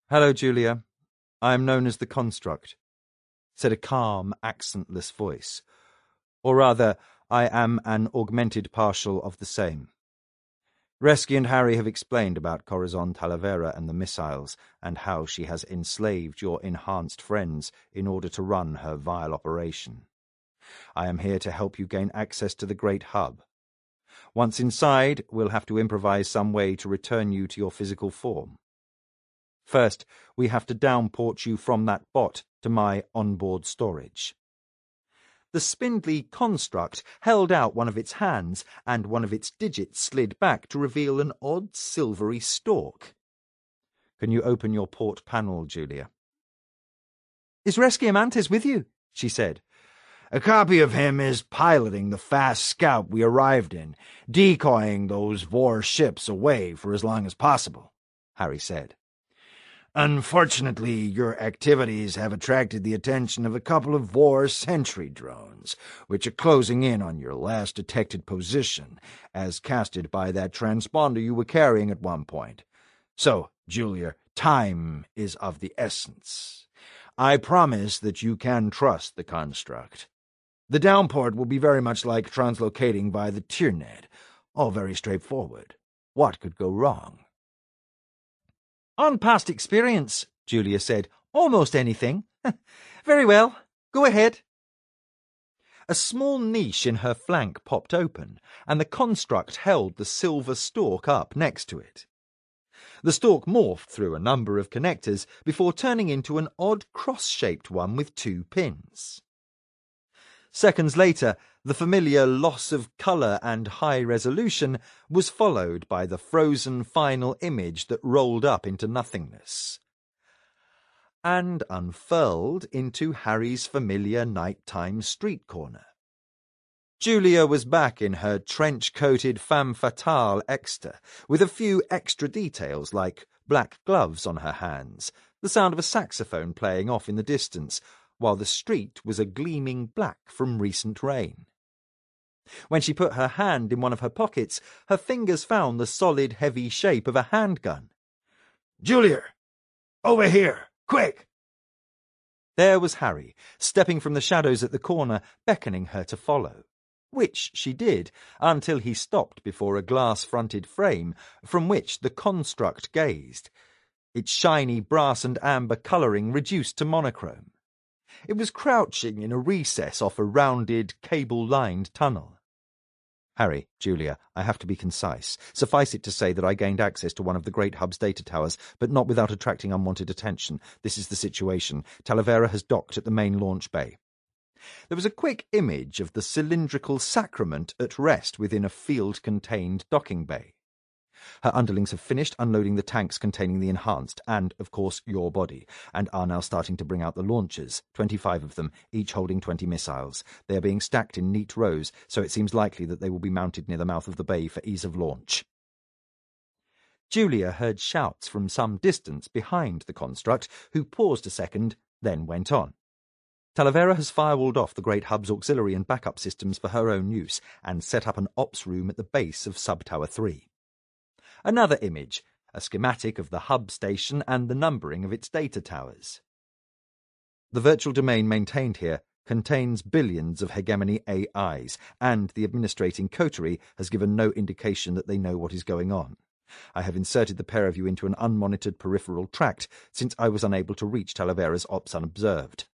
"Hello, Julia. I am known as the Construct," said a calm, accentless voice. "Or rather, I am an augmented partial of the same. Resky and Harry have explained about Corazon Talavera and the missiles, and how she has enslaved your enhanced friends in order to run her vile operation. I am here to help you gain access to the Great Hub. Once inside, we'll have to improvise some way to return you to your physical form. First, we have to downport you from that bot to my onboard storage." The spindly construct held out one of its hands, and one of its digits slid back to reveal an odd silvery stalk. "Can you open your port panel, Julia?" "Is Resky Amantes with you?" she said. "A copy of him is piloting the fast scout we arrived in, decoying those Vor ships away for as long as possible," Harry said. "Unfortunately, your activities have attracted the attention of a couple of Vor sentry drones, which are closing in on your last detected position, as casted by that transponder you were carrying at one point. So, Julia, time is of the essence. I promise that you can trust the construct. The downport will be very much like translocating by the Tyrnet, all very straightforward. What could go wrong?" "On past experience," Julia said, "almost anything." "Very well. Go ahead." A small niche in her flank popped open, and the construct held the silver stalk up next to it. The stalk morphed through a number of connectors before turning into an odd cross-shaped one with 2 pins. Seconds later, the familiar loss of colour and high resolution was followed by the frozen final image that rolled up into nothingness and unfurled into Harry's familiar nighttime street corner. Julia was back in her trench-coated femme fatale extra, with a few extra details like black gloves on her hands, the sound of a saxophone playing off in the distance, while the street was a gleaming black from recent rain. When she put her hand in one of her pockets, her fingers found the solid, heavy shape of a handgun. "Julia! Over here! Quick!" There was Harry, stepping from the shadows at the corner, beckoning her to follow, which she did, until he stopped before a glass-fronted frame from which the construct gazed, its shiny brass and amber colouring reduced to monochrome. It was crouching in a recess off a rounded, cable-lined tunnel. "Harry, Julia, I have to be concise. Suffice it to say that I gained access to one of the Great Hub's data towers, but not without attracting unwanted attention. This is the situation. Talavera has docked at the main launch bay." There was a quick image of the cylindrical sacrament at rest within a field-contained docking bay. "Her underlings have finished unloading the tanks containing the enhanced and, of course, your body, and are now starting to bring out the launchers, 25 of them, each holding 20 missiles. They are being stacked in neat rows, so it seems likely that they will be mounted near the mouth of the bay for ease of launch." Julia heard shouts from some distance behind the construct, who paused a second, then went on. "Talavera has firewalled off the Great Hub's auxiliary and backup systems for her own use, and set up an ops room at the base of Sub-Tower 3. Another image, a schematic of the hub station and the numbering of its data towers. The virtual domain maintained here contains billions of hegemony AIs, and the administrating coterie has given no indication that they know what is going on. I have inserted the pair of you into an unmonitored peripheral tract, since I was unable to reach Talavera's ops unobserved.